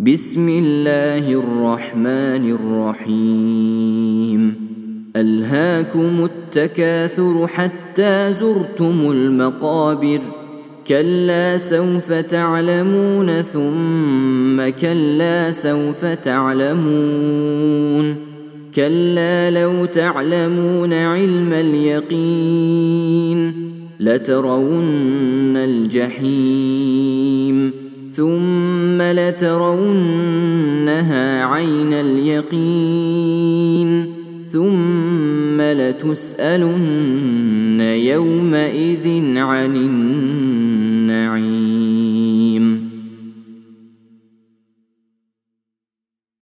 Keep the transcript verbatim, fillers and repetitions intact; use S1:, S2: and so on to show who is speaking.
S1: بسم الله الرحمن الرحيم ألهاكم التكاثر حتى زرتم المقابر كلا سوف تعلمون ثم كلا سوف تعلمون كلا لو تعلمون علم اليقين لترون الجحيم ثم لترونها عين اليقين ثم لتسألن يومئذ عن النعيم.